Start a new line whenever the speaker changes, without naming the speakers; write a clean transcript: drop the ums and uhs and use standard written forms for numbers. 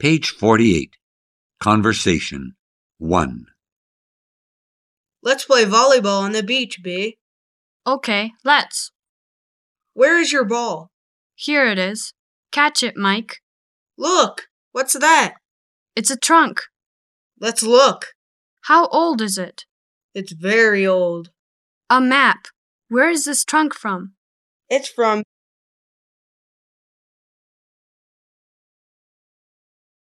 Page 48. Conversation 1.
Let's play volleyball on the beach, B.
Okay, let's.
Where is your ball?
Here it is. Catch it, Mike.
Look! What's that?
It's a trunk.
Let's look.
How old is it?
It's very old.
A map. Where is this trunk from?
It's from